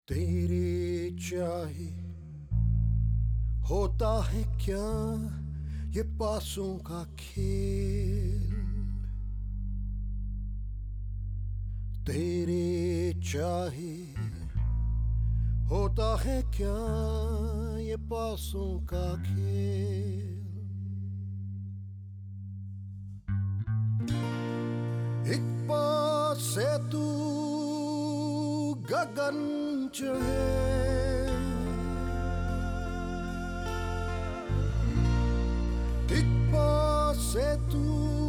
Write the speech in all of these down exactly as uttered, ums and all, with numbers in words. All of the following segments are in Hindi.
तेरे चाहे होता है क्या ये पासों का खेल। तेरे चाहे होता है क्या ये पासों का खेल। एक पास से तू गगन चढ़े, एक पास से तू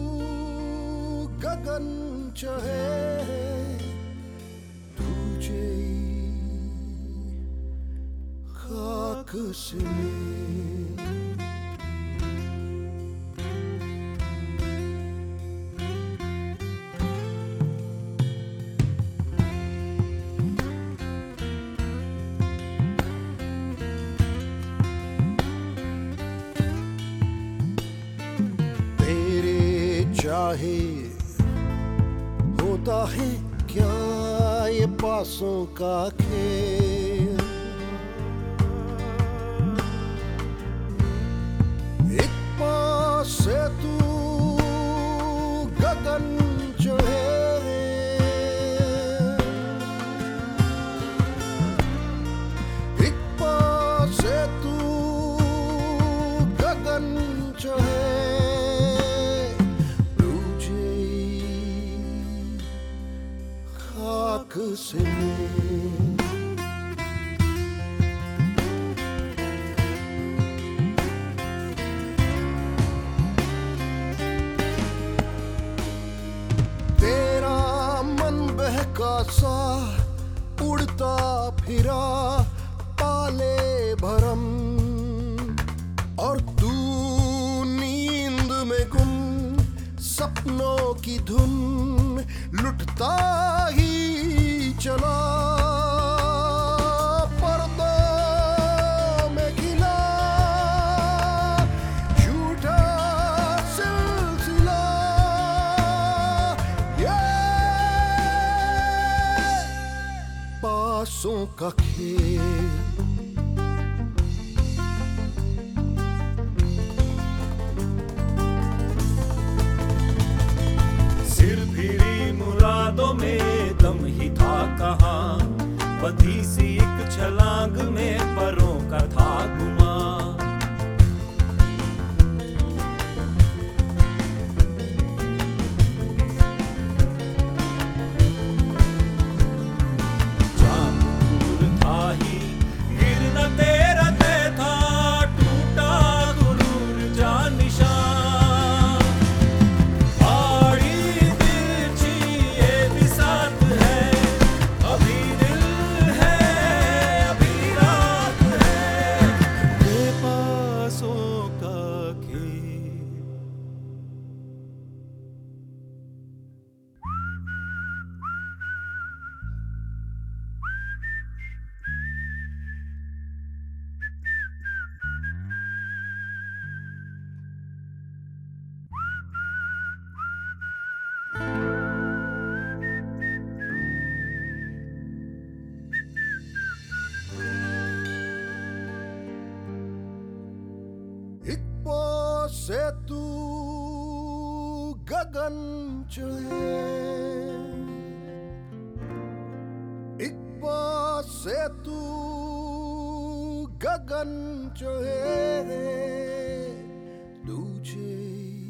गगन चढ़े, तुझे खाक से चाहे होता है क्या ये पासों का खेल। एक पास से तू गगन चढ़े, एक पास से तू गगन चढ़े, खाक से तेरा मन बहका सा उड़ता फिरा पाले भरम, और तू नींद में गुम सपनों की धुन लुटता ही चला। पर्दों में गिला झूठा सिलसिला, ये पासों का खेल। मुरादों में दम ही था कहाँ, बधी सी एक छलांग में परों का था गुमा। जान दूर था ही गिरना तेरा तय था, टूटा गुरूर जा निशान। एक पास से तू गगन चढ़े, एक पास से तू गगन चढ़े, तुझे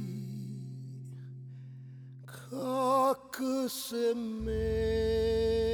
खाक से मैं